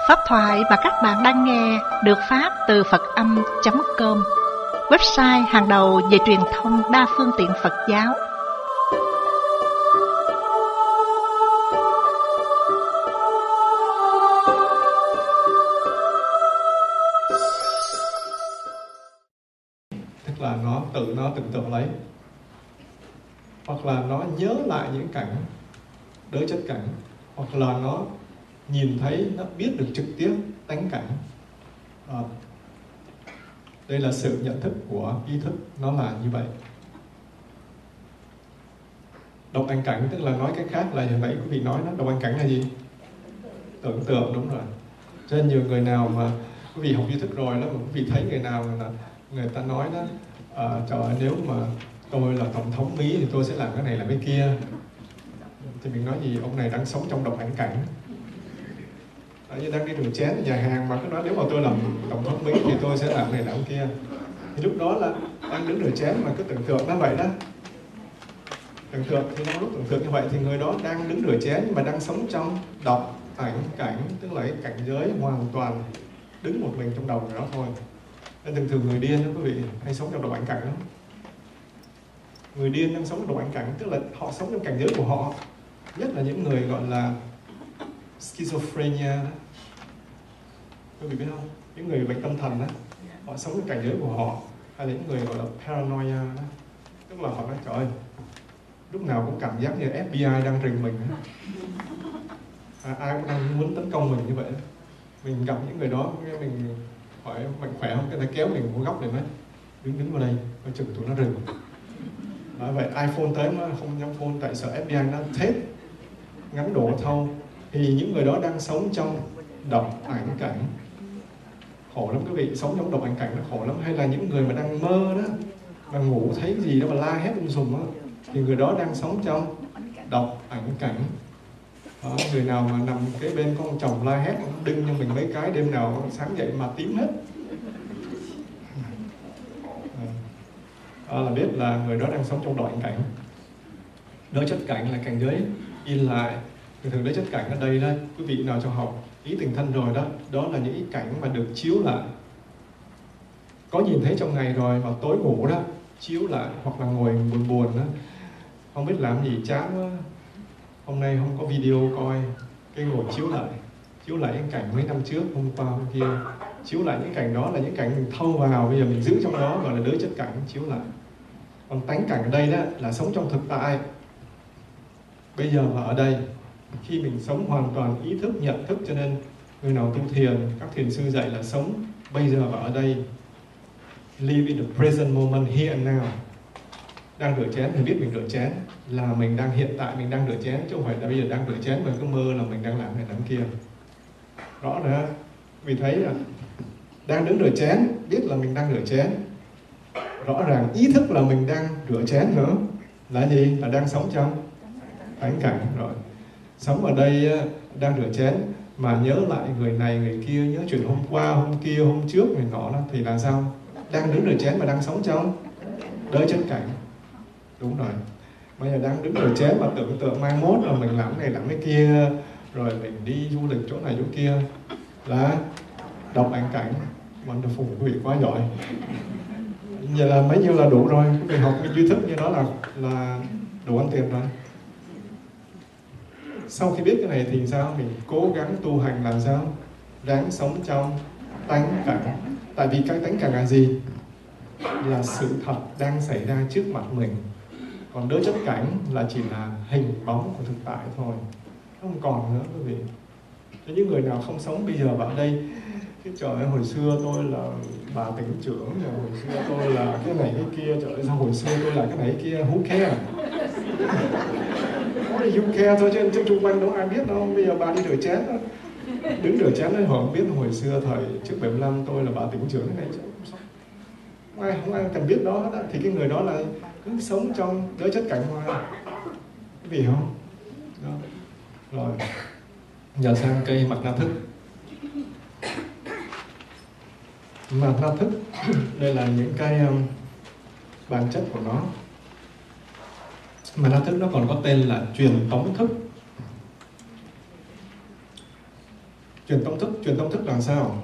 Pháp thoại mà các bạn đang nghe được phát từ Phật-âm.com, website hàng đầu về truyền thông đa phương tiện Phật giáo. Tức là nó tưởng tượng lấy, hoặc là nó nhớ lại những cảnh đới chất cảnh, hoặc là nó nhìn thấy, nó biết được trực tiếp tánh cảnh. Đây là sự nhận thức của ý thức, nó là như vậy. Độc ảnh cảnh tức là nói cách khác là hồi nãy quý vị nói đó, độc ảnh cảnh là gì? Tưởng tượng, đúng rồi. Cho nên nhiều người nào mà quý vị học ý thức rồi đó, mà quý vị thấy người nào là người ta nói đó, trời ơi, nếu mà tôi là tổng thống Mỹ thì tôi sẽ làm cái này làm cái kia, thì mình nói gì? Ông này đang sống trong độc ảnh cảnh. Như đang đi rửa chén ở nhà hàng mà cứ nói nếu mà tôi làm tổng thống Mỹ thì tôi sẽ làm này làm kia, thì lúc đó là đang đứng rửa chén mà cứ tưởng tượng nó vậy đó. Tưởng tượng thì trong lúc tưởng tượng như vậy thì người đó đang đứng rửa chén nhưng mà đang sống trong độc ảnh cảnh, tức là cái cảnh giới hoàn toàn đứng một mình trong đầu người đó thôi. Nên thường người điên đó quý vị hay sống trong độc ảnh cảnh lắm. Người điên đang sống trong độc ảnh cảnh tức là họ sống trong cảnh giới của họ, nhất là những người gọi là schizophrenia đó. Quý vị biết không? Những người bệnh tâm thần đó, họ sống trong cảnh giới của họ. Hay là những người gọi là paranoia đó, tức là họ nói trời ơi, lúc nào cũng cảm giác như FBI đang rình mình. Ai cũng đang muốn tấn công mình như vậy. Mình gặp những người đó, mình hỏi mạnh khỏe không, cái ta kéo mình một góc này mấy, đứng vào đây, coi chừng tụi nó rình. Nói vậy ai phone tới mà không dám phone tại sợ FBI nó thét ngắn độ thâu. Thì những người đó đang sống trong độc ảnh cảnh, khổ lắm quý vị. Sống trong độc ảnh cảnh nó khổ lắm. Hay là những người mà đang mơ đó, mà ngủ thấy gì đó mà la hét sùm đó, thì người đó đang sống trong độc ảnh cảnh. Đó, người nào mà nằm kế bên con chồng la hét đưng cho mình mấy cái, đêm nào sáng dậy mà tím hết, đó là biết là người đó đang sống trong độc ảnh cảnh. Đới chất cảnh là cảnh giới in lại. Thường đới chất cảnh ở đây đó, quý vị nào cho học ý tình thân rồi đó, đó là những ý cảnh mà được chiếu lại. Có nhìn thấy trong ngày rồi mà tối ngủ đó, chiếu lại, hoặc là ngồi buồn đó, không biết làm gì chán quá, hôm nay không có video coi, cái ngồi chiếu lại những cảnh mấy năm trước, hôm qua hôm kia, chiếu lại những cảnh đó là những cảnh mình thâu vào, bây giờ mình giữ trong đó, gọi là đới chất cảnh chiếu lại. Còn tánh cảnh ở đây đó là sống trong thực tại, bây giờ và ở đây. Khi mình sống hoàn toàn ý thức, nhận thức, cho nên người nào tu thiền, các thiền sư dạy là sống bây giờ và ở đây, live in the present moment, here and now. Đang rửa chén thì biết mình rửa chén là mình đang hiện tại, mình đang rửa chén, chứ không phải là bây giờ đang rửa chén mà cứ mơ là mình đang làm này làm kia. Rõ nữa, vì thấy là đang đứng rửa chén, biết là mình đang rửa chén, rõ ràng ý thức là mình đang rửa chén nữa, là gì? Là đang sống trong cảnh cảnh rồi. Sống ở đây đang rửa chén mà nhớ lại người này người kia, nhớ chuyện hôm qua, hôm kia, hôm trước người nọ đó, thì là sao? Đang đứng rửa chén mà đang sống trong đới chất cảnh. Đúng rồi. Bây giờ đang đứng rửa chén mà tưởng tượng mai mốt là mình làm cái này làm cái kia, rồi mình đi du lịch chỗ này chỗ kia, là độc ảnh cảnh. Wonderful, quý vị quá giỏi. Vậy là mấy nhiêu là đủ rồi. Quý vị học cái duy thức như đó là đủ ăn tiền rồi. Sau khi biết cái này thì sao? Mình cố gắng tu hành làm sao? Ráng sống trong tánh cảnh. Tại vì cái tánh cảnh là gì? Là sự thật đang xảy ra trước mặt mình. Còn đới chất cảnh là chỉ là hình bóng của thực tại thôi, không còn nữa quý vị. Cho những người nào không sống bây giờ và ở đây, cái trời ơi, hồi xưa tôi là bà tỉnh trưởng, hồi xưa tôi là cái này cái kia, trời ơi, sao hồi xưa tôi là cái này cái kia, who care? You care thôi, chứ xung quanh đâu ai biết đâu. Bây giờ bà đi rửa chén đó, đứng rửa chén đấy, họ không biết hồi xưa thời trước 75 tôi là bà tỉnh trưởng cái này, không ai cần biết đó hết. Thì cái người đó là cứ sống trong đới chất cảnh hoa, cái gì không đó. Rồi giờ sang cây mặt na thức. Mặt na thức đây là những cái bản chất của nó. Mặt na thức nó còn có tên là truyền tống thức. Truyền tâm thức là sao?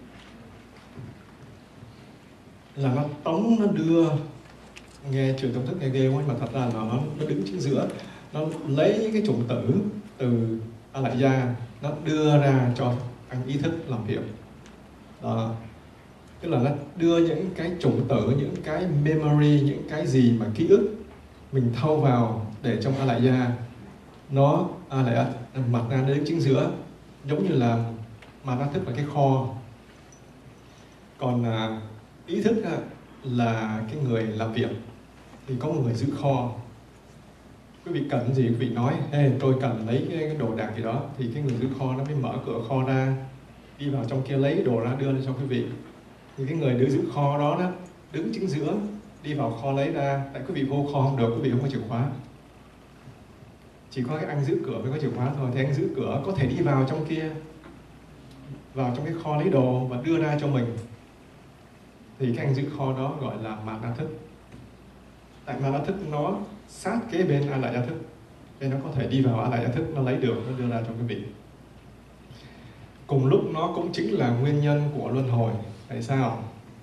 Là nó tống, nó đưa. Nghe truyền tâm thức nghe ghê quá, nhưng mà thật ra là nó đứng chính giữa. Nó lấy những cái chủng tử từ A Lại Gia, nó đưa ra cho anh ý thức làm việc. Đó. Tức là nó đưa những cái chủng tử, những cái memory, những cái gì mà ký ức mình thâu vào để trong A Lại Gia, nó mặt na đứng chính giữa, giống như là mặt na thức là cái kho, còn ý thức là cái người làm việc, thì có một người giữ kho. Quý vị cần gì quý vị nói, hey, tôi cần lấy cái đồ đạc gì đó, thì cái người giữ kho nó mới mở cửa kho ra, đi vào trong kia lấy đồ ra đưa cho quý vị. Thì cái người giữ kho đó đứng chính giữa, đi vào kho lấy ra. Tại quý vị vô kho không được, quý vị không có chìa khóa, chỉ có cái anh giữ cửa mới có chìa khóa thôi. Thì anh giữ cửa có thể đi vào trong kia, vào trong cái kho lấy đồ và đưa ra cho mình. Thì cái anh giữ kho đó gọi là mạt na thức. Tại mạt na thức nó sát kế bên A Lại Gia thức, nên nó có thể đi vào A Lại Gia thức, nó lấy được, nó đưa ra cho quý vị. Cùng lúc nó cũng chính là nguyên nhân của luân hồi. Tại sao?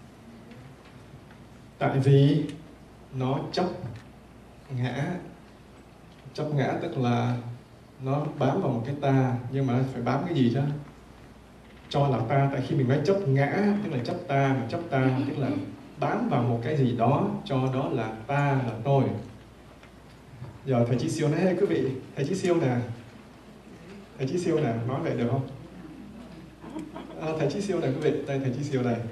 Tại vì nó chấp ngã. Chấp ngã tức là nó bám vào một cái ta, nhưng mà phải bám cái gì chứ? Cho là ta. Tại khi mình nói chấp ngã tức là chấp ta, mà chấp ta tức là bám vào một cái gì đó, cho đó là ta, là tôi. Giờ thầy Chí Siêu nói, hey, quý vị, thầy Chí Siêu nè, thầy Chí Siêu nè, nói vậy được không? Thầy Chí Siêu này quý vị, đây thầy Chí Siêu này.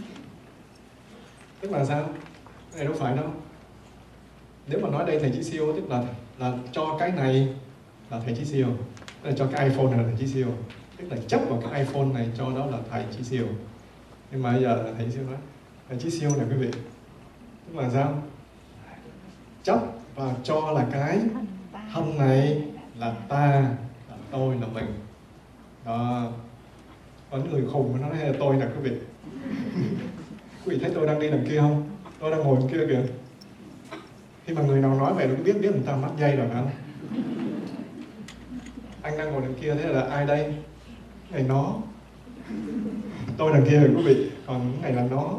Tức là sao? Cái này đâu phải đâu. Nếu mà nói đây thầy Chí Siêu tức là cho cái này là thầy Chí Siêu, tức là cho cái iPhone này là thầy Chí Siêu, tức là chấp vào cái iPhone này cho đó là thầy Chí Siêu. Nhưng mà bây giờ là thầy Chí Siêu nói, thầy Chí Siêu này quý vị, tức là sao? Chấp và cho là cái thân này là ta, là tôi, là mình. Đó. Có những người khùng mà nói là tôi là quý vị. Quý vị thấy tôi đang đi đằng kia không? Tôi đang ngồi đằng kia kìa. Khi mà người nào nói vậy nó biết người ta mắc dây rồi phải không? Anh đang ngồi đằng kia, thế là ai đây? Cái này nó. Tôi đằng kia rồi quý vị, còn cái này là nó.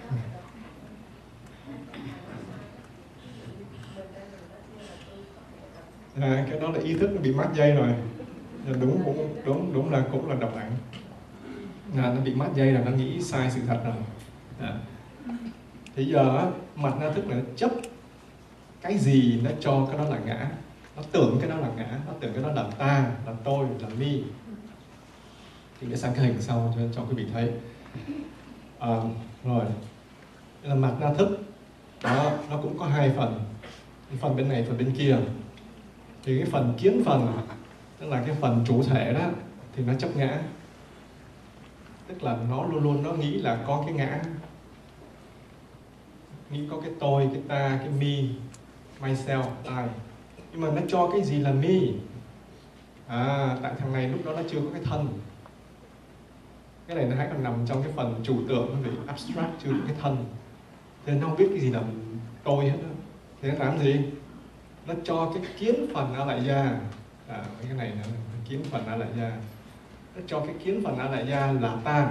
Cái đó là ý thức nó bị mắc dây rồi. Đúng là cũng là độc ảnh. Nó bị mắc dây là nó nghĩ sai sự thật rồi. Thì giờ mặt na thức là nó chấp cái gì nó cho cái đó là ngã, nó tưởng cái đó là ngã, nó tưởng cái đó là ta, là tôi, là mi. Thì để sang cái hình sau cho quý vị thấy. Rồi, đây là mặt na thức. Đó, nó cũng có hai phần, phần bên này, phần bên kia. Thì cái phần kiến phần, tức là cái phần chủ thể đó, thì nó chấp ngã. Tức là nó luôn luôn nó nghĩ là có cái ngã, nghĩ có cái tôi, cái ta, cái me, myself, I. Nhưng mà nó cho cái gì là me? Tại thằng này lúc đó nó chưa có cái thân. Cái này nó hãy còn nằm trong cái phần chủ tưởng, về abstract, chưa có cái thân. Thế nên nó không biết cái gì là tôi hết đó. Thế nó làm gì? Nó cho cái kiến phần A Lại Gia. Cái này là kiến phần A Lại Gia. Nó cho cái kiến phần A Lại Gia là ta.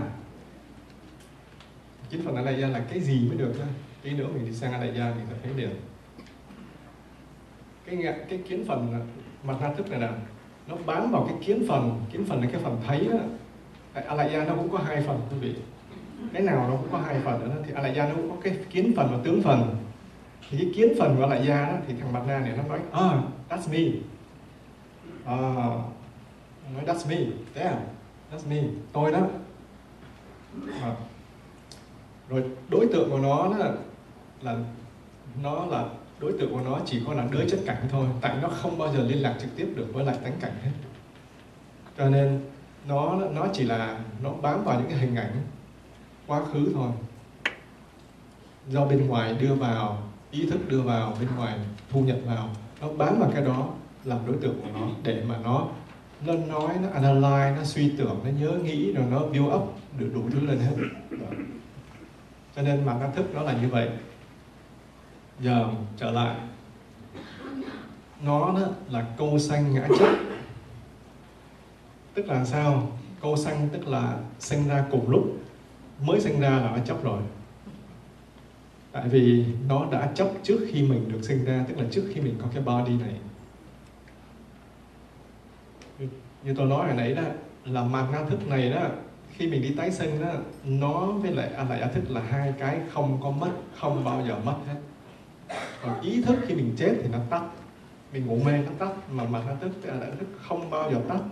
Kiến phần A Lại Gia là cái gì mới được thôi. Tí nữa mình đi sang A Lại Gia mình sẽ thấy liền. Cái kiến phần mặt na thức này nè, nó bám vào cái kiến phần là cái phần thấy đó. Tại A Lại Gia nó cũng có hai phần quý vị. Cái nào nó cũng có hai phần đó. Thì A Lại Gia nó cũng có cái kiến phần và tướng phần. Thì cái kiến phần của A Lại Gia đó, thì thằng mặt na này nó nói, that's me. Nói that's me, yeah, that's me, tôi đó. Rồi đối tượng của nó đó là đối tượng của nó chỉ có là đới chất cảnh thôi. Tại nó không bao giờ liên lạc trực tiếp được với lại tánh cảnh hết. Cho nên nó chỉ là nó bám vào những cái hình ảnh quá khứ thôi, do bên ngoài đưa vào, ý thức đưa vào, bên ngoài thu nhận vào. Nó bám vào cái đó làm đối tượng của nó, để mà nó nói, nó analyze, nó suy tưởng, nó nhớ nghĩ, rồi nó build up được đủ thứ lên hết. Cho nên mà các thức nó là như vậy. Giờ trở lại, nó đó là câu sanh ngã chấp. Tức là sao? câu sanh tức là sinh ra cùng lúc, mới sinh ra là nó chấp rồi. Tại vì nó đã chấp trước khi mình được sinh ra, tức là trước khi mình có cái body này. Như tôi nói hồi nãy đó, là mạt na thức này đó, khi mình đi tái sinh đó, nó với lại a la gia thức là hai cái không có mất, không bao giờ mất hết. Còn ý thức khi mình chết thì nó tắt, mình ngủ mê nó tắt, mà mạt na thức với a la gia thức không bao giờ tắt.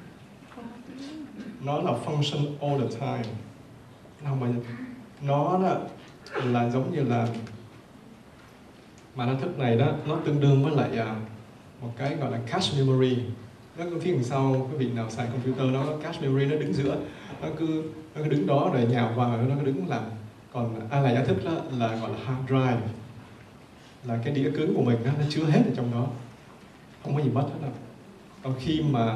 Nó là function all the time. Nó không bao giờ. Nó đó là giống như là mạt na thức này đó, nó tương đương với lại một cái gọi là cache memory. Nó phía đằng sau, cái vị nào xài computer nó có cache memory, nó đứng giữa, nó cứ đứng đó rồi nhào vào, nó cứ đứng làm. Còn a la gia thức đó là gọi là hard drive, là cái đĩa cứng của mình đó, nó chứa hết ở trong đó, không có gì mất hết đâu. Còn khi mà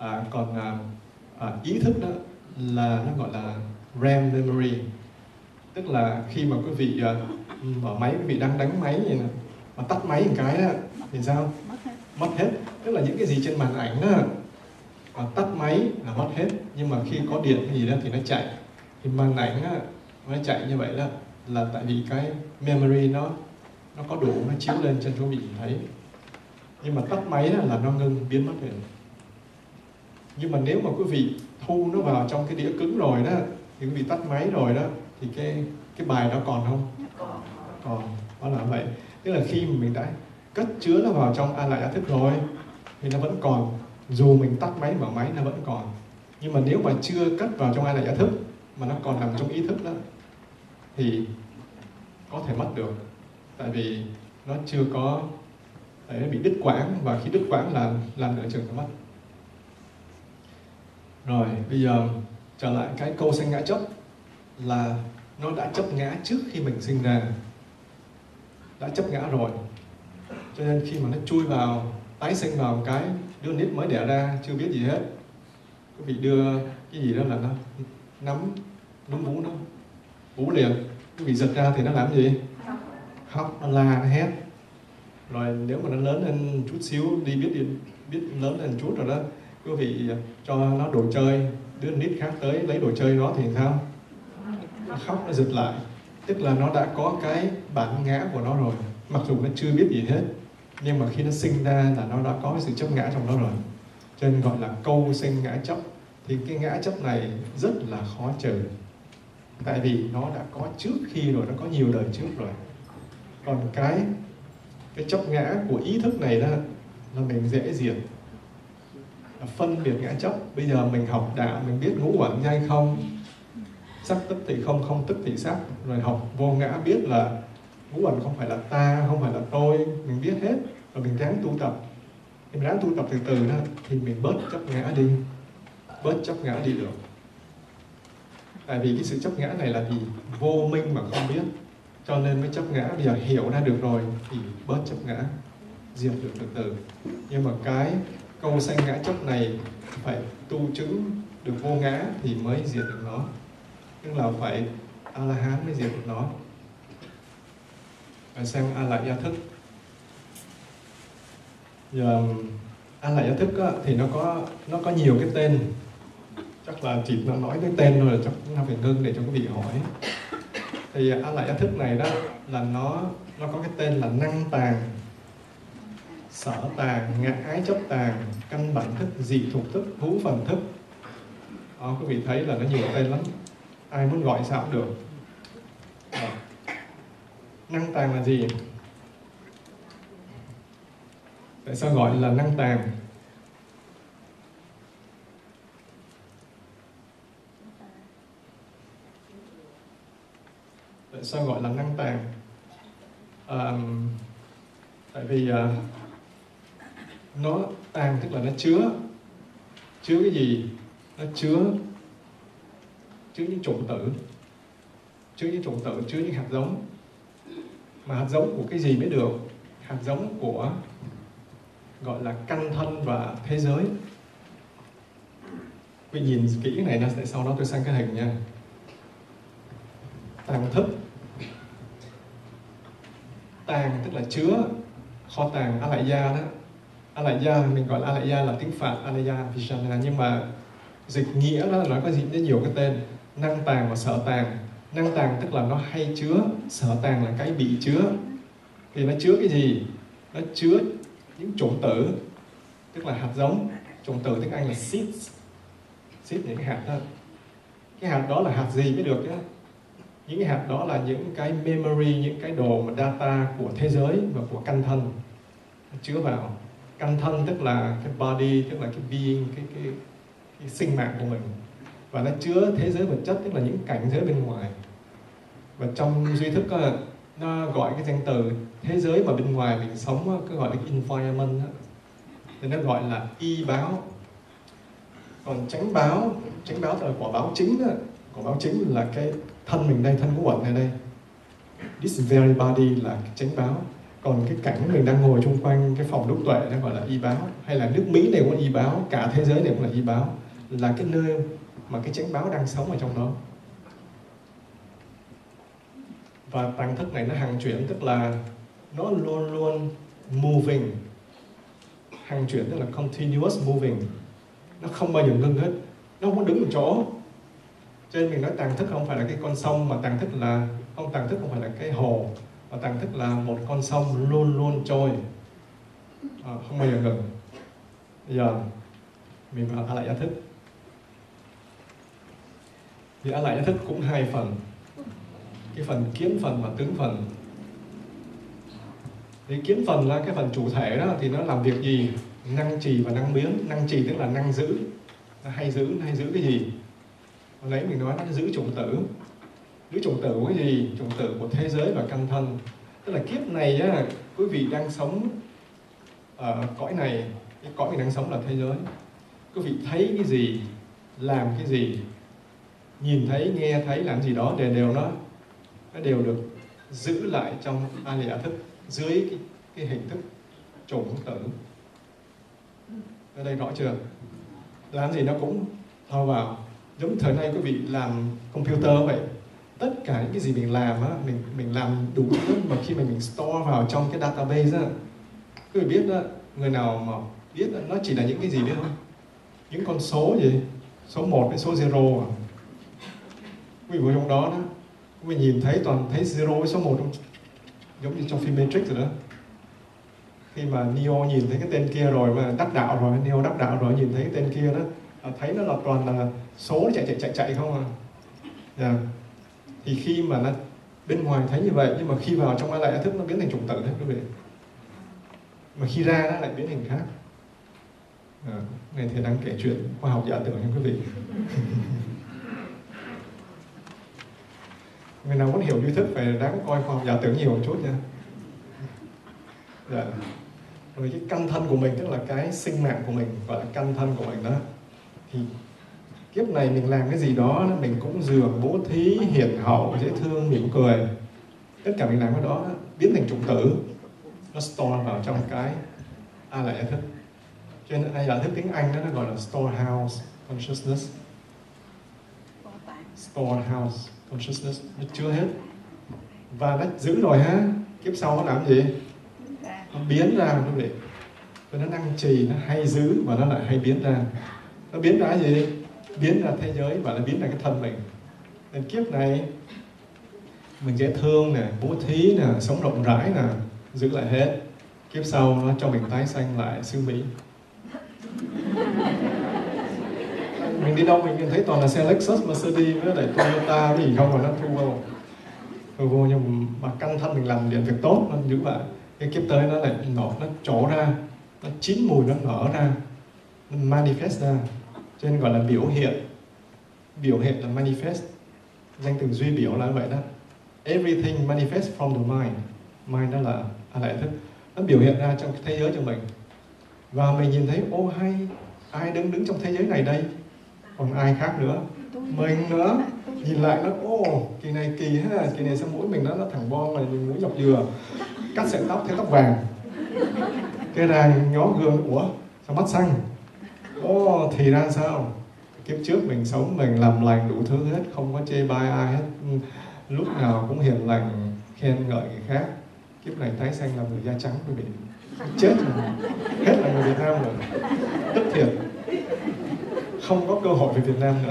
ý thức đó là nó gọi là RAM memory, tức là khi mà quý vị mở máy, quý vị đang đánh máy vậy nè, mà tắt máy một cái đó thì sao? Mất hết. Tức là những cái gì trên màn ảnh đó, mà tắt máy là mất hết. Nhưng mà khi có điện gì đó thì nó chạy. Thì màn ảnh đó, nó chạy như vậy đó là tại vì cái memory nó có đủ, nó chiếu lên cho quý vị thấy. Nhưng mà tắt máy đó là nó ngưng, biến mất rồi. Nhưng mà nếu mà quý vị thu nó vào trong cái đĩa cứng rồi đó, thì quý vị tắt máy rồi đó, thì cái bài đó còn không? Còn. Đó là vậy. Tức là khi mình đã cất chứa nó vào trong a la gia thức rồi thì nó vẫn còn, dù mình tắt máy mở máy nó vẫn còn. Nhưng mà nếu mà chưa cất vào trong a la gia thức mà nó còn nằm trong ý thức đó thì có thể mất được, tại vì nó chưa có, tại nó bị đứt quãng, và khi đứt quãng là làm nửa chừng nó mất. Rồi bây giờ trở lại cái câu sanh ngã chấp, là nó đã chấp ngã trước khi mình sinh ra, đã chấp ngã rồi. Cho nên khi mà nó chui vào, tái sinh vào một cái đứa nít mới đẻ ra, chưa biết gì hết, quý vị đưa cái gì đó là nó nắm núm vú nó vú liền. Quý vị giật ra thì nó làm gì? Khóc, nó la, nó hét. Rồi nếu mà nó lớn lên chút xíu, biết lớn lên chút rồi đó, quý vị cho nó đồ chơi, đứa nít khác tới lấy đồ chơi nó thì sao? Nó khóc, nó giật lại. Tức là nó đã có cái bản ngã của nó rồi, mặc dù nó chưa biết gì hết, nhưng mà khi nó sinh ra là nó đã có cái sự chấp ngã trong đó rồi. Cho nên gọi là câu sinh ngã chấp. Thì cái ngã chấp này rất là khó trừ, tại vì nó đã có trước khi rồi, nó có nhiều đời trước rồi. Còn cái chấp ngã của ý thức này đó là mình dễ diệt, là phân biệt ngã chấp. Bây giờ mình học đạo, mình biết ngũ uẩn hay không, sắc tức thì không, không tức thì sắc. Rồi học vô ngã biết là ngũ uẩn không phải là ta, không phải là tôi, mình biết hết. Rồi mình ráng tu tập, mình ráng tu tập từ từ đó, thì mình bớt chấp ngã đi, bớt chấp ngã đi được. Tại vì cái sự chấp ngã này là gì? Vô minh mà không biết, cho nên mới chấp ngã. Bây giờ hiểu ra được rồi thì bớt chấp ngã, diệt được từ từ. Nhưng mà cái câu sanh ngã chấp này phải tu chứng được vô ngã thì mới diệt được nó. Tức là phải A-la-hán mới diệt được nó. Rồi sang A la gia thức. Giờ A la gia thức á, thì nó có nhiều cái tên. Chắc là chỉ nó nói cái tên thôi là chắc chúng ta phải ngưng để cho quý vị hỏi. Thì A la gia thức này đó là nó có cái tên là năng tàng, sở tàng, ngã ái chấp tàng, căn bản thức, dị thuộc thức, hữu phần thức. Đó, quý vị thấy là nó nhiều tên lắm, ai muốn gọi sao cũng được. Đó. Năng tàng là gì? Tại sao gọi là năng tàng? Tại sao gọi là năng tàng? Tại vì nó tàng tức là nó chứa cái gì? Nó chứa những chủng tử, chứa những hạt giống. Mà hạt giống của cái gì mới được? Hạt giống của gọi là căn thân và thế giới. Quý nhìn kỹ cái này, để sau đó tôi sang cái hình nha. Tàng thức, tàng tức là chứa, kho tàng A lại gia đó. A lại gia mình gọi là A lại gia là tiếng Phạn, A lại gia Vijnana, nhưng mà Dịch nghĩa đó nó có rất nhiều cái tên: năng tàng và sở tàng. Năng tàng tức là nó hay chứa, sở tàng là cái bị chứa. Thì nó chứa cái gì? Nó chứa những chủng tử, tức là hạt giống. Chủng tử tiếng Anh là seeds. Seeds những cái hạt đó. Cái hạt đó là hạt gì mới được nhé. Những cái hạt đó là những cái memory, những cái đồ mà data của thế giới và của căn thân nó chứa vào. Căn thân tức là cái body, tức là cái being, cái sinh mạng của mình. Và nó chứa thế giới vật chất, tức là những cảnh giới bên ngoài. Và trong duy thức nó gọi cái danh từ thế giới mà bên ngoài mình sống, cứ gọi là cái environment đó. Thì nó gọi là y báo. Còn chánh báo là quả báo chính đó. Quả báo chính là cái thân mình đây, thân của quẩn này đây. This very body là cái chánh báo. Còn cái cảnh mình đang ngồi chung quanh cái phòng đúc tuệ nó gọi là y báo. Hay là nước Mỹ này cũng là y báo, cả thế giới này cũng là y báo. Là cái nơi mà cái chánh báo đang sống ở trong đó. Và tàng thức này nó hằng chuyển, tức là nó luôn luôn moving. Hằng chuyển tức là continuous moving. Nó không bao giờ ngưng hết. Nó không có đứng một chỗ. Cho nên mình nói tàng thức không phải là cái con sông, mà tàng thức không phải là cái hồ, mà tàng thức là một con sông luôn luôn trôi, không bao giờ ngừng. Bây giờ mình vào A Lại Gia Thức. Thì A Lại Gia Thức cũng hai phần, cái phần kiến phần và tướng phần. Thì kiến phần là cái phần chủ thể đó, thì nó làm việc gì? Năng trì và năng biến. Năng trì tức là năng giữ, nó hay giữ cái gì? Hồi nãy mình nói nó giữ chủng tử. Giữ chủng tử của cái gì? Chủng tử của thế giới và căn thân. Tức là kiếp này á, quý vị đang sống ở cõi này, cái cõi mình đang sống là thế giới. Quý vị thấy cái gì, làm cái gì, nhìn thấy, nghe thấy, làm gì đó, đều nó đều được giữ lại trong A Lại Gia Thức dưới cái hình thức chủng tử. Ở đây rõ chưa? Làm gì nó cũng thao vào. Giống thời nay quý vị làm computer vậy. Tất cả những cái gì mình làm á, mình làm đủ thứ, mà khi mà mình store vào trong cái database á, quý vị biết đó, người nào mà biết đó, nó chỉ là những cái gì biết không? Những con số gì? Số 1 với số 0 à. Quý vị vào trong đó, quý vị nhìn thấy toàn thấy 0 với số 1 không? Giống như trong phim Matrix rồi đó. Khi mà Neo nhìn thấy cái tên kia rồi, mà đắc đạo rồi, Neo đắc đạo rồi, nhìn thấy cái tên kia đó, thấy nó là toàn là số chạy không à. Yeah. Thì khi mà nó bên ngoài thấy như vậy, nhưng mà khi vào trong A Lại Gia Thức nó biến thành chủng tử đấy quý vị. Mà khi ra nó lại biến thành khác. Này thầy đang kể chuyện khoa học giả tưởng cho quý vị. Người nào muốn hiểu duy thức phải đáng coi khoa học giả tưởng nhiều một chút nha. Dạ. Rồi cái căn thân của mình, tức là cái sinh mạng của mình, gọi là căn thân của mình đó. Thì kiếp này mình làm cái gì đó, mình cũng dường, bố thí, hiền hậu, dễ thương, mỉm cười. Tất cả mình làm cái đó biến thành chủng tử. Nó store vào trong cái A Lại Gia Thức. Cho nên A Lại Gia Thức tiếng Anh đó nó gọi là storehouse consciousness. Storehouse consciousness, nó chứa hết. Và nó giữ rồi ha. Kiếp sau nó làm gì? Nó biến ra quý vị. Và nó năng trì, nó hay giữ và nó lại hay biến ra. Nó biến ra gì? Biến ra thế giới và nó biến ra cái thân mình. Nên kiếp này mình dễ thương nè, bố thí nè, sống rộng rãi nè, giữ lại hết. Kiếp sau nó cho mình tái sanh lại xứ Mỹ. Mình đi đâu mình nhìn thấy toàn là xe Lexus, Mercedes với lại Toyota cái gì không mà nó thu vô. Nhưng mà căn thân mình làm điện việc tốt nó giữ lại. Cái kiếp tới nó lại nó trổ ra, nó chín mùi, nó nở ra, nó manifest ra. Cho nên gọi là biểu hiện. Biểu hiện là manifest. Danh từ duy biểu là vậy đó. Everything manifests from the mind. Mind đó là A Lại Gia Thức. Nó biểu hiện ra trong thế giới cho mình. Và mình nhìn thấy, ô hay, ai đứng trong thế giới này đây? Còn ai khác nữa? Mình nữa. Nhìn lại nó, ô, kỳ này kỳ ha, kỳ này sao mũi mình nó thẳng bon này, mũi dọc dừa. Cắt sợi tóc, thấy tóc vàng. Cái ra ngó gương, ủa, sao mắt xanh? Ô, thì ra sao? Kiếp trước mình sống, mình làm lành đủ thứ hết, không có chê bai ai hết. Lúc nào cũng hiền lành, khen ngợi người khác. Kiếp này tái sanh làm người da trắng quý vị. Chết rồi. Hết là người Việt Nam rồi. Tức thiệt. không có cơ hội về Việt Nam nữa.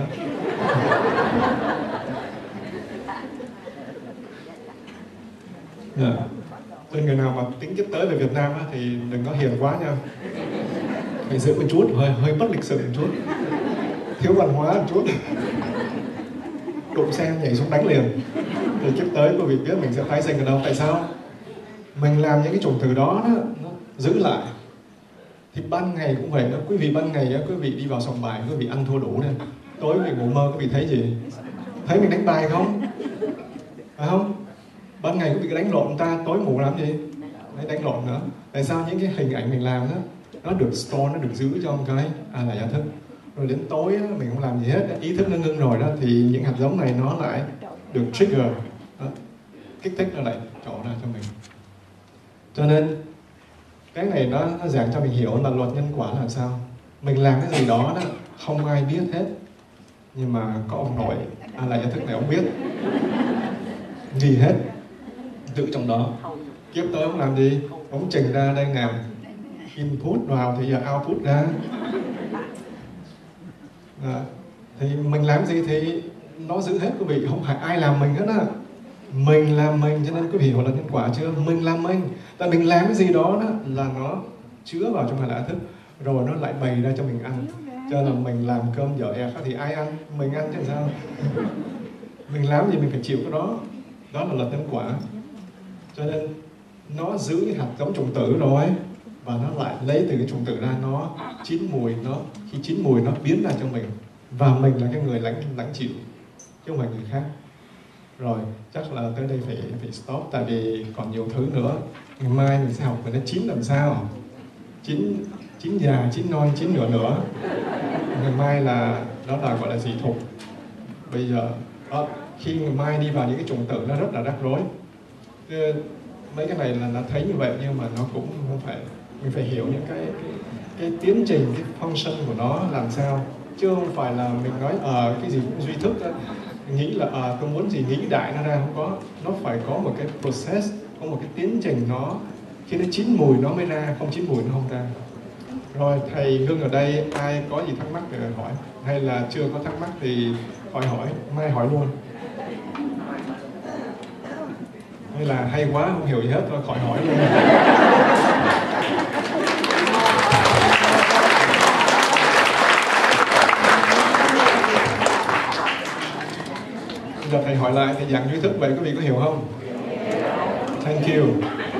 Cho người nào mà tính kiếp tới về Việt Nam á, thì đừng có hiền quá nha, phải giữ một chút, hơi bất lịch sự một chút, thiếu văn hóa một chút, đụng xe nhảy xuống đánh liền. Thì kiếp tới quý vị biết mình sẽ tái sinh ở đâu. Tại sao? Mình làm những cái chủng tử đó, nó giữ lại. Thì ban ngày cũng vậy đó, quý vị ban ngày á, quý vị đi vào sòng bài, quý vị ăn thua đủ này, tối quý vị ngủ mơ, quý vị thấy gì? Thấy mình đánh bài không? Phải không? Ban ngày quý vị đánh lộn người ta, tối ngủ làm gì? Đấy, đánh lộn nữa. Tại sao? Những cái hình ảnh mình làm đó, nó được store, nó được giữ trong cái là giả thức. Rồi đến tối á, mình không làm gì hết, ý thức nó ngưng rồi đó, thì những hạt giống này nó lại được trigger đó, kích thích, nó lại trổ ra cho mình. Cho nên cái này nó giảng cho mình hiểu là luật nhân quả là sao. Mình làm cái gì đó, không ai biết hết, nhưng mà có ông nội là giả thức này, ông biết gì hết, tự trong đó. Kiếp tới ông làm gì? Ông trình ra đây nè, input vào thì giờ output ra. Thì mình làm gì thì nó giữ hết quý vị, không phải ai làm mình hết á. Mình làm mình, cho nên quý vị hiểu là nhân quả chưa? Mình làm mình, tại mình làm cái gì đó là nó chứa vào trong hệ thức, rồi nó lại bày ra cho mình ăn. Cho nên là mình làm cơm dở ẹt thì ai ăn? Mình ăn chứ sao? Mình làm gì mình phải chịu cái đó. Đó là luật nhân quả. Cho nên nó giữ cái hạt giống chủng tử rồi, và nó lại lấy từ cái chủng tử ra, nó chín mùi, khi chín mùi nó biến ra cho mình, và mình là cái người lãnh chịu, chứ không phải người khác. Rồi chắc là tới đây phải stop, tại vì còn nhiều thứ nữa. Ngày mai mình sẽ học về nó chín làm sao, chín già, chín non, chín nửa nữa. Ngày mai là đó là gọi là dị thục. Bây giờ khi ngày mai đi vào những cái chủng tử nó rất là rắc rối. Mấy cái này là nó thấy như vậy, nhưng mà nó cũng không phải, mình phải hiểu những cái tiến trình, cái function của nó làm sao, chứ không phải là mình nói cái gì cũng duy thức đó. Nghĩ là tôi muốn gì nghĩ đại nó ra, không có. Nó phải có một cái process, có một cái tiến trình, nó khi nó chín mùi nó mới ra, không chín mùi nó không ra. Rồi thầy ngưng ở đây, ai có gì thắc mắc thì hỏi, hay là chưa có thắc mắc thì khỏi hỏi, mai hỏi luôn. Hay là hay quá không hiểu gì hết thôi, khỏi hỏi luôn. Giờ thầy hỏi lại, thầy giảng duy thức vậy quý vị có hiểu không? Thank you.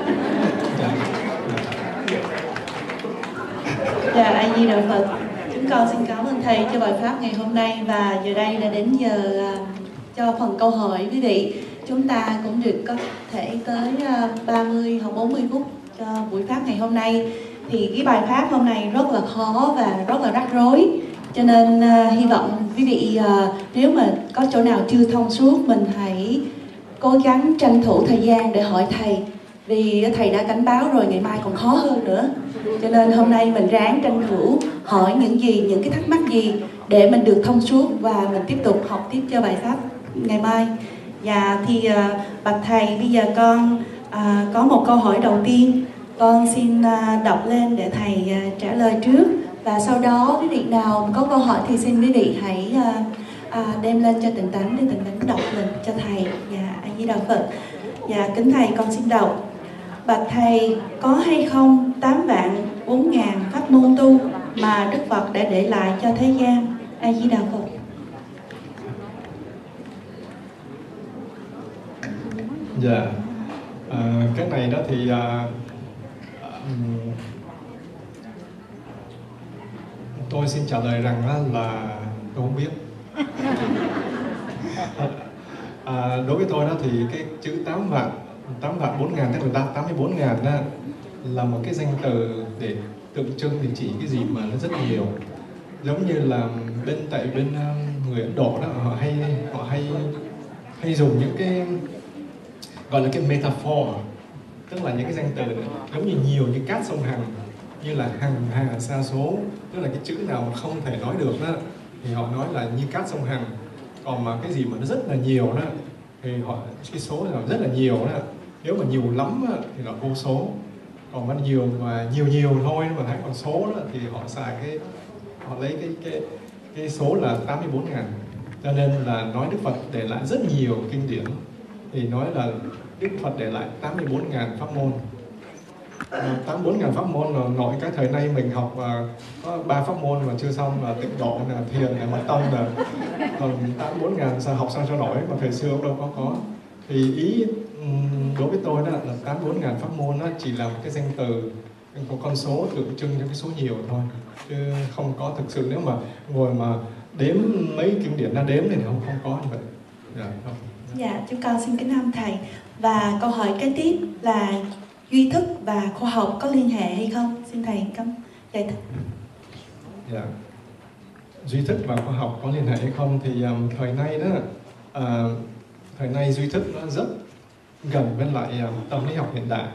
Dạ, A Di Đà Phật. Chúng con xin cảm ơn thầy cho bài pháp ngày hôm nay, và giờ đây là đến giờ cho phần câu hỏi quý vị. Chúng ta cũng được có thể tới 30 hoặc 40 phút cho buổi pháp ngày hôm nay. Thì cái bài pháp hôm nay rất là khó và rất là rắc rối. Cho nên hy vọng quý vị nếu mà có chỗ nào chưa thông suốt, mình hãy cố gắng tranh thủ thời gian để hỏi thầy. Vì thầy đã cảnh báo rồi, ngày mai còn khó hơn nữa. Cho nên hôm nay mình ráng tranh thủ hỏi những cái thắc mắc gì để mình được thông suốt, và mình tiếp tục học tiếp cho bài pháp ngày mai. Dạ thì bạch thầy, bây giờ con có một câu hỏi đầu tiên, con xin đọc lên để thầy trả lời trước, và sau đó quý vị nào có câu hỏi thì xin quý vị hãy đem lên cho Tịnh Tánh để Tịnh Tánh đọc lên cho thầy. Dạ, A Di Đà Phật. Dạ, kính thầy, con xin đọc. Bạch thầy, có hay không 8.400.000 pháp môn tu mà Đức Phật đã để lại cho thế gian? A Di Đà Phật. Dạ, cái này đó thì tôi xin trả lời rằng là tôi không biết. Đối với tôi đó thì cái chữ 8 vạn 4.000, tức là 84.000 đó, là một cái danh từ để tượng trưng để chỉ cái gì mà nó rất nhiều. Giống như là bên người Ấn Độ đó, họ hay dùng những cái gọi là cái metaphor, tức là những cái danh từ giống như nhiều như cát sông Hằng, như là hằng hà sa số, tức là cái chữ nào mà không thể nói được đó thì họ nói là như cát sông Hằng. Còn mà cái gì mà nó rất là nhiều đó thì cái số là rất là nhiều đó, nếu mà nhiều lắm đó, thì là vô số. Còn mà nhiều thôi mà thấy con số đó thì họ xài họ lấy cái số là 84.000. Cho nên là nói Đức Phật để lại rất nhiều kinh điển, thì nói là Đức Phật để lại 84.000 pháp môn. 84.000 pháp môn là nội cái thời nay mình học có 3 pháp môn mà chưa xong, là tịnh độ, là thiền, là mật tông, là còn 84.000 sao học sao cho nổi, mà thời xưa ông đâu có. Thì ý đối với tôi đó là 84.000 pháp môn đó chỉ là một cái danh từ, một con số tượng trưng cho cái số nhiều thôi, chứ không có thực sự. Nếu mà ngồi mà đếm mấy kinh điển ra đếm thì không có như vậy. Không. Dạ, chúng con xin kính thăm thầy. Và câu hỏi kế tiếp là duy thức và khoa học có liên hệ hay không? Xin thầy giải thích. Dạ. Duy thức và khoa học có liên hệ hay không thì thời nay đó, thời nay duy thức nó rất gần với lại tâm lý học hiện đại.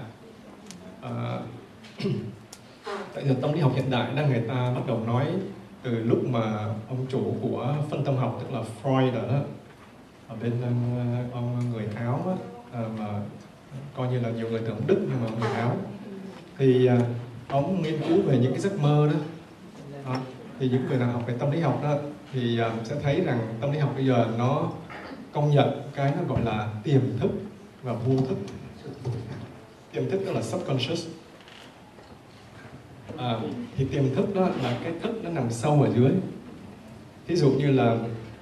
Tại vì tâm lý học hiện đại đó, người ta bắt đầu nói từ lúc mà ông chủ của phân tâm học, tức là Freud đó, ở bên ông người Áo đó, mà coi như là nhiều người tưởng Đức nhưng mà người Áo, thì ông nghiên cứu về những cái giấc mơ đó. Thì những người nào học về tâm lý học đó thì sẽ thấy rằng tâm lý học bây giờ nó công nhận cái nó gọi là tiềm thức và vô thức. Tiềm thức đó là subconscious. Thì tiềm thức đó là cái thức nó nằm sâu ở dưới. Thí dụ như là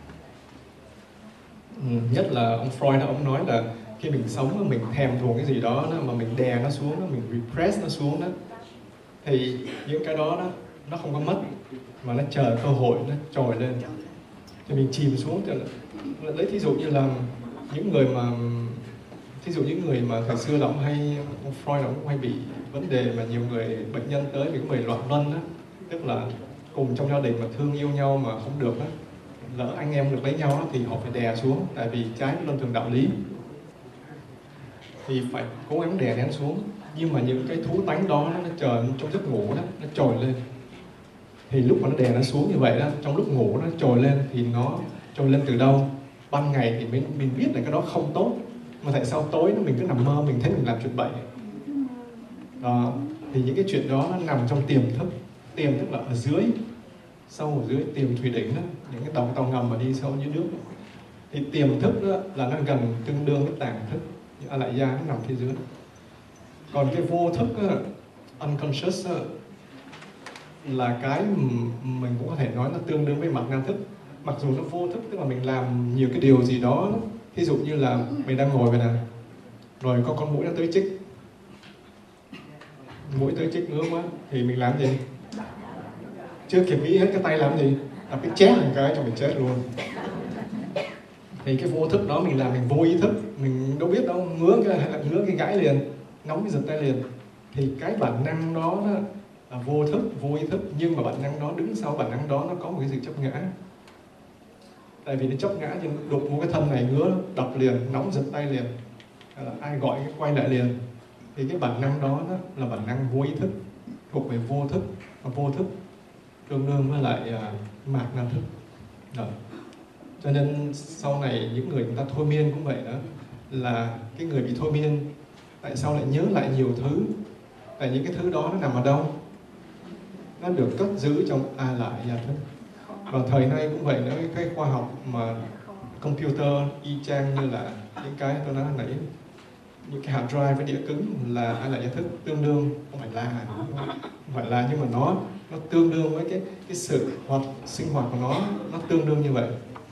nhất là ông Freud ông nói là khi mình sống mình thèm thuồng cái gì đó mà mình đè nó xuống, mình repress nó xuống đó, thì những cái đó nó không có mất mà nó chờ cơ hội nó trồi lên, thì mình chìm xuống. Lấy thí dụ như là những người mà thời xưa là ông Freud ông hay bị vấn đề mà nhiều người bệnh nhân tới vì có bị loạn luân đó, tức là cùng trong gia đình mà thương yêu nhau mà không được đó, lỡ anh em được lấy nhau đó, thì họ phải đè xuống, tại vì trái luân thường đạo lý thì phải cố gắng đè nén xuống. Nhưng mà những cái thú tánh đó nó chờ trong giấc ngủ đó, nó trồi lên. Thì lúc mà nó đè nó xuống như vậy đó, trong lúc ngủ nó trồi lên, thì nó trồi lên từ đâu? Ban ngày thì mình biết là cái đó không tốt, mà tại sao tối mình cứ nằm mơ, mình thấy mình làm chuyện bậy đó. Thì những cái chuyện đó nó nằm trong tiềm thức. Tiềm thức là ở dưới, sâu ở dưới tiềm thủy đỉnh đó, những cái tàu ngầm mà đi sâu dưới nước đó. Thì tiềm thức đó là nó gần tương đương với tàng thức, A Lại Gia nó nằm phía dưới. Còn cái vô thức đó, unconscious đó, là cái mình cũng có thể nói nó tương đương với mặt na thức. Mặc dù nó vô thức, tức là mình làm nhiều cái điều gì đó. Ví dụ như là mình đang ngồi vậy nè, rồi có con mũi nó tới chích, mũi tới chích ngứa quá, thì mình làm gì? Chưa kịp nghĩ hết, cái tay làm gì? Đập cái chét một cái cho mình chết luôn. Thì cái vô thức đó mình làm, mình vô ý thức, mình đâu biết đâu, ngứa cái hay là ngứa cái gãi liền, nóng cái giật tay liền. Thì cái bản năng đó là vô thức, vô ý thức, nhưng mà bản năng đó, đứng sau bản năng đó nó có một cái sự chấp ngã. Tại vì nó chấp ngã, nhưng đụng một cái thân này ngứa, đập liền, nóng giật tay liền, ai gọi cái quay lại liền. Thì cái bản năng đó là bản năng vô ý thức, thuộc về vô thức. Và vô thức tương đương với lại mạt na thức đó. Cho nên sau này những người ta thôi miên cũng vậy đó, là cái người bị thôi miên tại sao lại nhớ lại nhiều thứ? Tại những cái thứ đó nó nằm ở đâu? Nó được cất giữ trong A Lại Gia thức. Và thời nay cũng vậy nữa, cái khoa học mà computer y chang như là những cái tôi nói nãy, những cái hard drive với đĩa cứng là A Lại Gia thức, tương đương, không phải là nhưng mà nó tương đương với cái sự sinh hoạt của nó tương đương như vậy.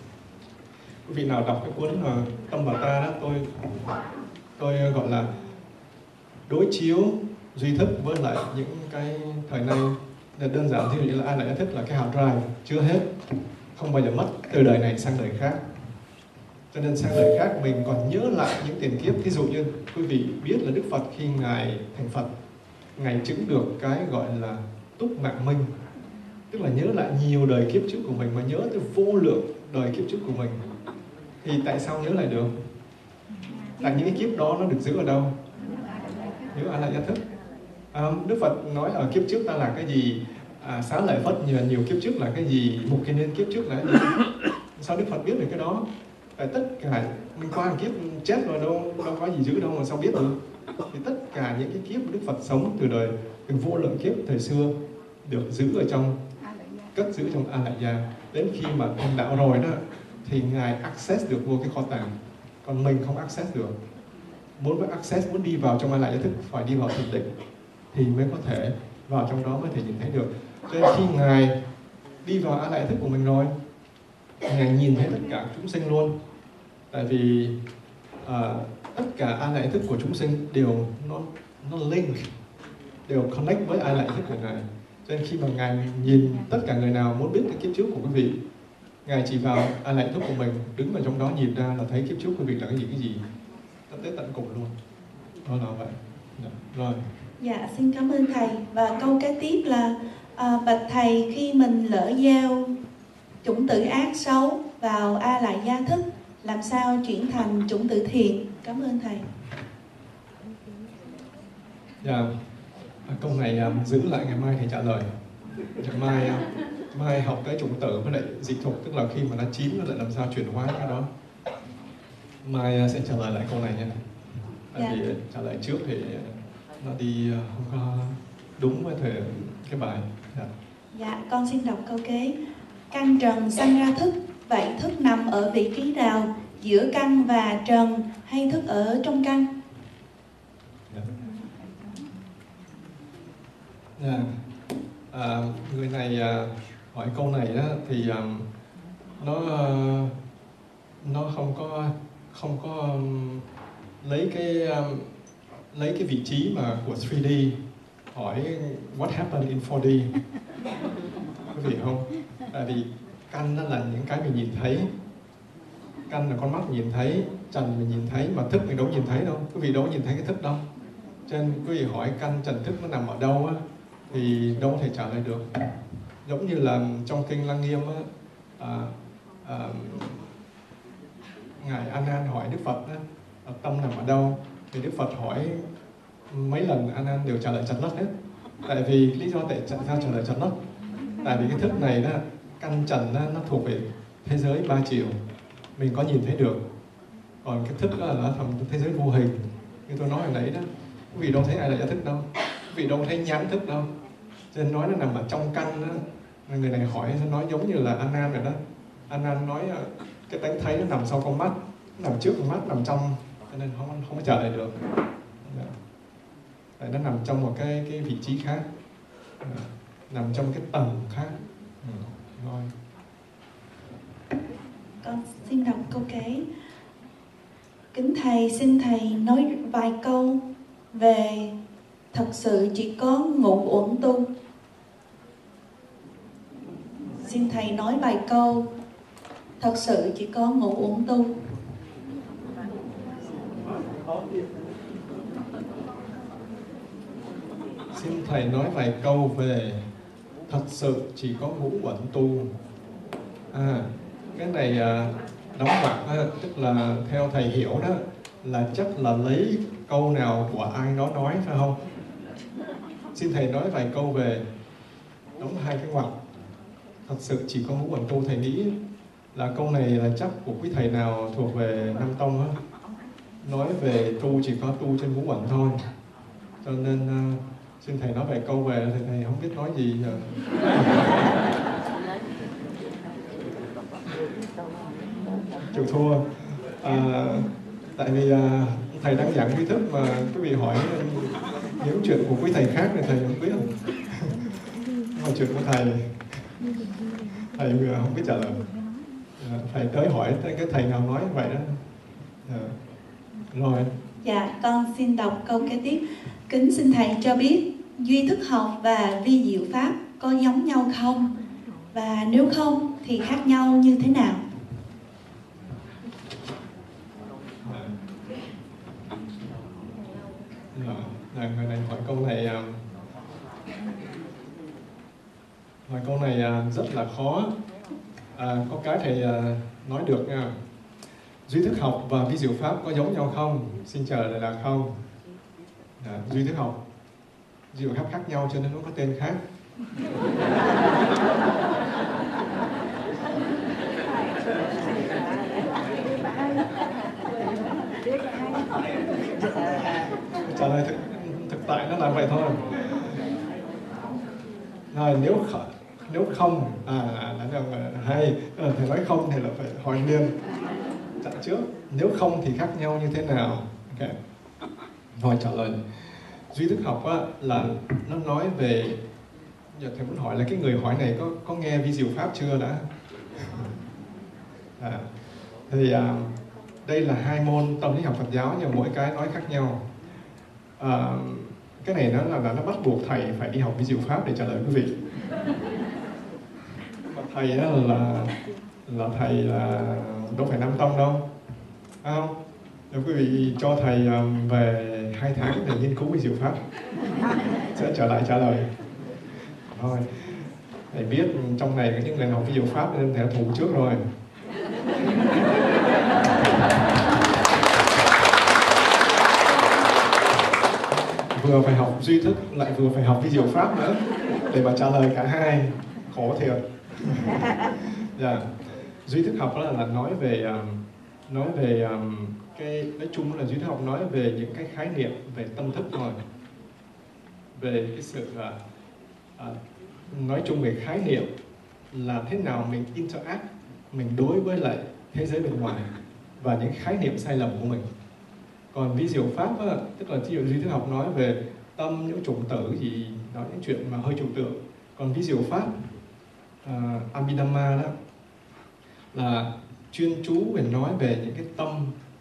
Quý vị nào đọc cái cuốn Tâm và Ta đó, tôi gọi là đối chiếu duy thức với lại những cái thời nay đơn giản. Thì là A Lại Gia thức là cái hard drive chưa hết, không bao giờ mất, từ đời này sang đời khác. Cho nên sang đời khác mình còn nhớ lại những tiền kiếp. Ví dụ như quý vị biết là Đức Phật khi Ngài thành Phật, Ngài chứng được cái gọi là túc mạng minh, tức là nhớ lại nhiều đời kiếp trước của mình, mà nhớ tới vô lượng đời kiếp trước của mình. Thì tại sao nhớ lại được? Tại những cái kiếp đó nó được giữ ở đâu? Nhớ A Lại Gia thức. Đức Phật nói ở kiếp trước ta là cái gì, Xá Lợi Phất nhiều kiếp trước là cái gì, Mục Kiền Liên kiếp trước là cái gì. Sao Đức Phật biết được cái đó? Tại tất cả mình qua kiếp chết rồi, đâu có gì giữ đâu mà sao biết được. Thì tất cả những cái kiếp Đức Phật sống từ vô lượng kiếp thời xưa được giữ ở trong cất giữ trong A Lại Gia. Đến khi mà thành đạo rồi đó thì Ngài access được vô cái kho tàng, còn mình không access được. Muốn access, muốn đi vào trong A Lại Gia thức phải đi vào thiền định thì mới có thể vào trong đó, mới thể nhìn thấy được. Cho nên khi Ngài đi vào A Lại Gia thức của mình rồi, Ngài nhìn thấy tất cả chúng sinh luôn. Tại vì tất cả A Lại Gia thức của chúng sinh đều nó link, đều connect với A Lại Gia thức của Ngài. Cho nên khi mà Ngài nhìn tất cả người nào muốn biết cái kiếp trước của quý vị, Ngài chỉ vào A Lại Gia thức của mình, đứng vào trong đó nhìn ra là thấy kiếp trước quý vị là cái gì, nó tới tận cùng luôn. Đó là vậy. Rồi. Dạ, xin cảm ơn Thầy. Và câu kế tiếp là bạch Thầy, khi mình lỡ gieo chủng tử ác xấu vào A Lại Gia thức, làm sao chuyển thành chủng tử thiện? Cảm ơn Thầy. Dạ, câu này giữ lại ngày mai Thầy trả lời. Mai học cái chủng tử với lại dịch thuật, tức là khi mà nó chín nó lại làm sao chuyển hóa cái đó. Mai sẽ trả lời lại câu này nha. Tại vì trả lời trước thì nó đi không có đúng với cái bài. Dạ, con xin đọc câu kế. Căn trần sanh ra thức, vậy thức nằm ở vị trí nào, giữa căn và trần hay thức ở trong căn? Người này hỏi câu này đó, thì nó không có lấy cái vị trí mà của 3D, hỏi what happened in 4D. Quý vị không? Tại vì căn nó là những cái mình nhìn thấy, căn là con mắt nhìn thấy, trần mình nhìn thấy, mà thức mình đâu nhìn thấy đâu, quý vị đâu nhìn thấy cái thức đâu. Cho nên quý vị hỏi căn trần thức nó nằm ở đâu á, thì đâu thể trả lời được. Giống như là trong kinh Lăng Nghiêm á, ngài A Nan hỏi Đức Phật á, tâm nằm ở đâu, thì Đức Phật hỏi mấy lần A Nan đều trả lời trần đất hết. Tại vì lý do tại sao trả lời trần đất? Tại vì cái thức này đó, căn trần đó, nó thuộc về thế giới 3 chiều, mình có nhìn thấy được. Còn cái thức đó là nó thành thế giới vô hình, như tôi nói hồi nãy đó. Quý vị đâu thấy ai là giả thức đâu, quý vị đâu thấy nhãn thức đâu. Cho nên nói nó nằm ở trong căn đó. Người này hỏi nói giống như là A Nan rồi đó. A Nan nói cái tánh thấy nó nằm sau con mắt, nó nằm trước con mắt, nằm trong, cho nên không có trả lời được. Tại nó nằm trong một cái vị trí khác, nằm trong cái tầng khác. Rồi. Con xin đọc câu kế. Kính Thầy, xin Thầy nói vài câu về thật sự chỉ có ngũ uẩn tu. Xin Thầy nói vài câu thật sự chỉ có ngũ uẩn tu. Xin Thầy nói vài câu về thật sự chỉ có ngũ uẩn tu. Cái này đóng ngoặc, tức là theo Thầy hiểu đó, là chắc là lấy câu nào của ai đó nói, phải không? Xin Thầy nói vài câu về, đóng hai cái ngoặc, thật sự chỉ có ngũ uẩn tu. Thầy nghĩ là câu này là chắc của quý thầy nào thuộc về Nam Tông á, nói về tu chỉ có tu trên ngũ uẩn thôi. Cho nên xin Thầy nói vài câu về, thầy không biết nói gì. Chịu thua. Tại vì thầy đang giảng tri thức mà quý vị hỏi những chuyện của quý thầy khác thì thầy không biết. Mà chuyện của thầy không biết trả lời. Thầy tới hỏi cái thầy nào nói vậy đó. Rồi. Dạ, con xin đọc câu kế tiếp. Kính xin Thầy cho biết duy thức học và vi diệu pháp có giống nhau không? Và nếu không thì khác nhau như thế nào? Người này hỏi câu này rất là khó. Có cái thầy nói được nha. Duy thức học và vi diệu pháp có giống nhau không? Xin trả lời là không. Duy thức học, vi diệu pháp khác nhau cho nên nó có tên khác. Trả lời thực tại nó là vậy thôi. Rồi nếu không Đánh răng hay. Thầy nói không thì là phải hỏi liền chặn trước. Nếu không thì khác nhau như thế nào? Ok. Rồi trả lời. Duy thức học á, là nó nói về, giờ thầy muốn hỏi là cái người hỏi này có nghe vi diệu pháp chưa đã? Thì đây là hai môn tâm lý học Phật giáo nhưng mỗi cái nói khác nhau. Cái này nó bắt buộc thầy phải đi học vi diệu pháp để trả lời quý vị. Mà thầy á, là thầy là đâu phải Nam Tông đâu, phải không? Nếu quý vị cho thầy về 2 tháng để nghiên cứu vi diệu pháp sẽ trở lại trả lời. Thôi, thầy biết trong này có những người học vi diệu pháp nên thầy đã thủ trước rồi. Vừa phải học duy thức lại vừa phải học vi diệu pháp nữa để mà trả lời cả hai, khổ thiệt. Yeah. Duy thức học đó là nói về cái nói chung là duy thức học nói về những cái khái niệm về tâm thức thôi, về cái sự nói chung về khái niệm là thế nào mình interact, mình đối với lại thế giới bên ngoài và những khái niệm sai lầm của mình. Còn vi diệu pháp á, tức là ví dụ duy thức học nói về tâm, những chủng tử gì, nói những chuyện mà hơi trừu tượng. Còn vi diệu pháp Abhidhamma đó là chuyên chú về nói về những cái tâm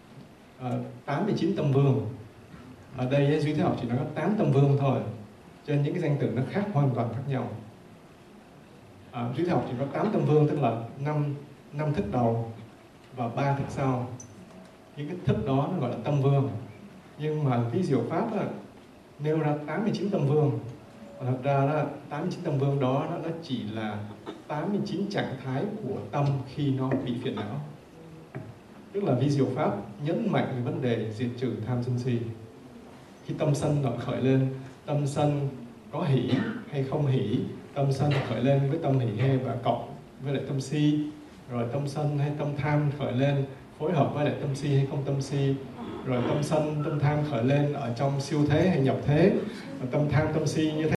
89 tâm vương. Ở đây duy thức học chỉ nói có 8 tâm vương thôi, cho nên những cái danh từ nó khác, hoàn toàn khác nhau. Duy thức học chỉ có 8 tâm vương, tức là 5 thức đầu và 3 thức sau. Những cái thức đó nó gọi là tâm vương. Nhưng mà vi diệu pháp á, nêu ra 89 tâm vương. Và thật ra đó, 89 tâm vương đó nó chỉ là 89 trạng thái của tâm khi nó bị phiền não. Tức là vi diệu pháp nhấn mạnh về vấn đề diệt trừ tham sân si. Khi tâm sân nó khởi lên, tâm sân có hỷ hay không hỷ, tâm sân khởi lên với tâm hỷ hay và cộng với lại tâm si, rồi tâm sân hay tâm tham khởi lên phối hợp với lại tâm si hay không tâm si, rồi tâm sân, tâm tham khởi lên ở trong siêu thế hay nhập thế, và tâm tham, tâm si như thế